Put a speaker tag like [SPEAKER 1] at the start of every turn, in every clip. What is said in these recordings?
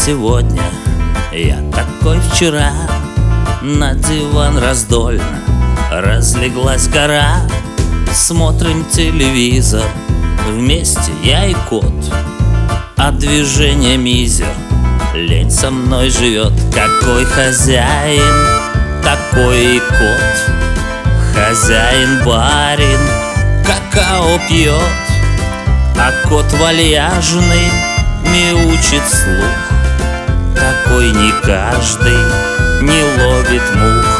[SPEAKER 1] сегодня, я такой вчера. На диван раздольно разлеглась гора. Смотрим телевизор вместе, я и кот. А движение мизер, лень со мной живет. Какой хозяин, такой и кот. Хозяин-барин какао пьет, а кот вальяжный мяучит слух. Такой не каждый не ловит мух.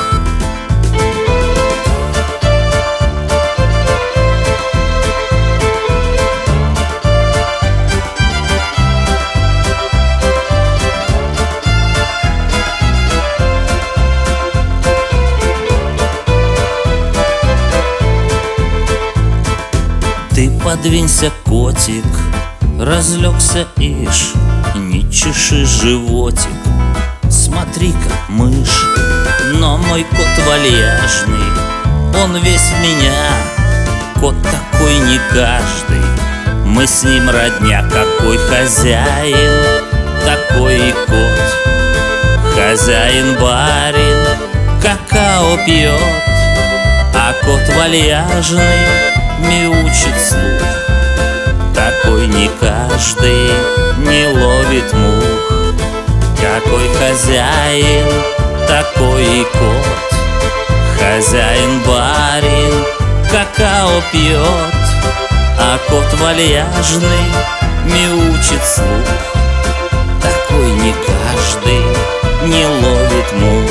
[SPEAKER 1] Ты подвинься, котик, разлегся, ишь, не чеши животик. Смотри-ка, мышь, но мой кот вальяжный, он весь в меня. Кот такой не каждый, мы с ним родня. Какой хозяин, такой и кот. Хозяин-барин какао пьет, а кот вальяжный мяучит слух. Такой не каждый не ловит мух. Какой хозяин, такой и кот. Хозяин-барин какао пьет, а кот вальяжный мяучит слух. Такой не каждый не ловит мух.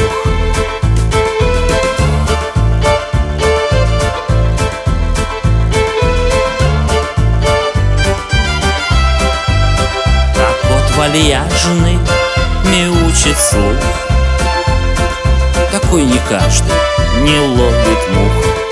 [SPEAKER 1] Вальяжный мяучит слух. Такой не каждый не ловит мух.